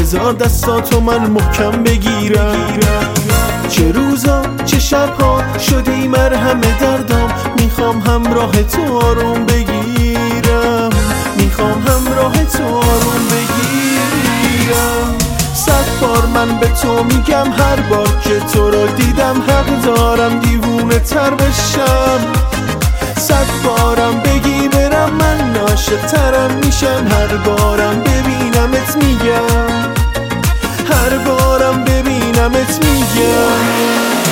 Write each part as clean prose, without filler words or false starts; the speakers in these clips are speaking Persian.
بذار دستاتو من محکم بگیرم. چه روزا چه شبها شدی مرهم دردام، میخوام همراه تو آروم بگیرم، میخوام همراه تو آروم بگیرم. 100 بار من به تو میگم هر بار که تو رو دیدم حق دارم دیوونه تر بشم. 100 بارم بگی برم من عاشق ترم میشم، هر بارم ببینمت میگم، هر بارم ببینمت میگم.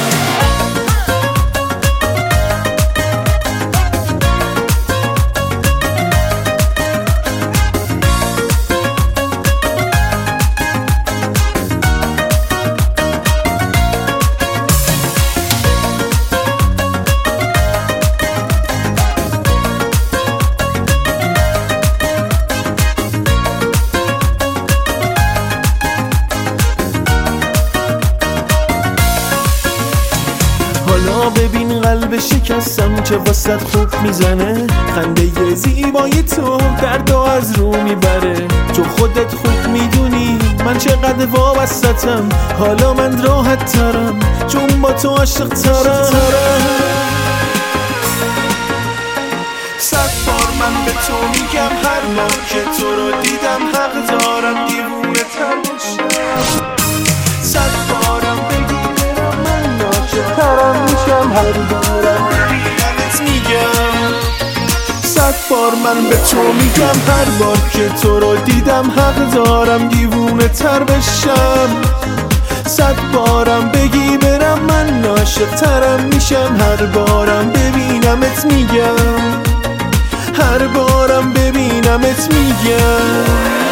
حالا ببین قلب شکستم چه واسط خوب میزنه، خنده زیبای تو دردو از رو میبره. تو خودت خوب میدونی من چقدر وابستم، حالا من راحت ترم چون با تو عاشق ترم. 100 بار من به تو میگم هر بار که تو رو دیدم حق دارم دیوونه تر بشم. 100 بارم بگی برم من عاشق ترم میشم، هر بارم ببینمت میگم. 100 بار من به تو میگم هر بار که تو رو دیدم حق دارم دیوونه تر بشم. 100 بارم بگی برم من عاشق ترم میشم، هر بارم ببینمت میگم، هر بارم ببینمت میگم.